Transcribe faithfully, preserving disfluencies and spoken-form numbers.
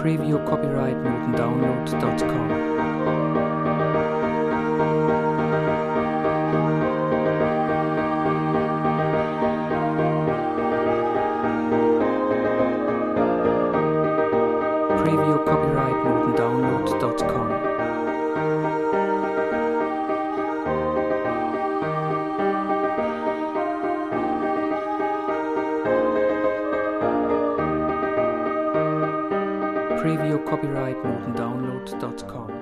Preview copyright notendownload dot com. Preview copyright notendownload dot com. Preview copyright notendownload dot com.